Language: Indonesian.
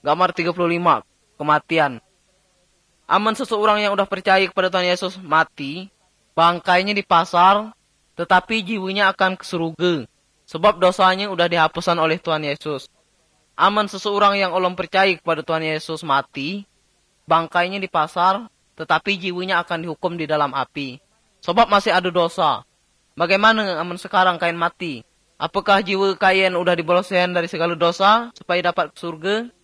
Gambar 35, kematian. Aman seseorang yang udah percaya kepada Tuhan Yesus mati, bangkainya dipasar, tetapi jiwanya akan ke surga. Sebab dosanya udah dihapusan oleh Tuhan Yesus. Aman seseorang yang belum percaya kepada Tuhan Yesus mati, bangkainya dipasar, tetapi jiwanya akan dihukum di dalam api. Sebab masih ada dosa. Bagaimana aman sekarang Kain mati? Apakah jiwa Kain udah diboloskan dari segala dosa supaya dapat ke surga?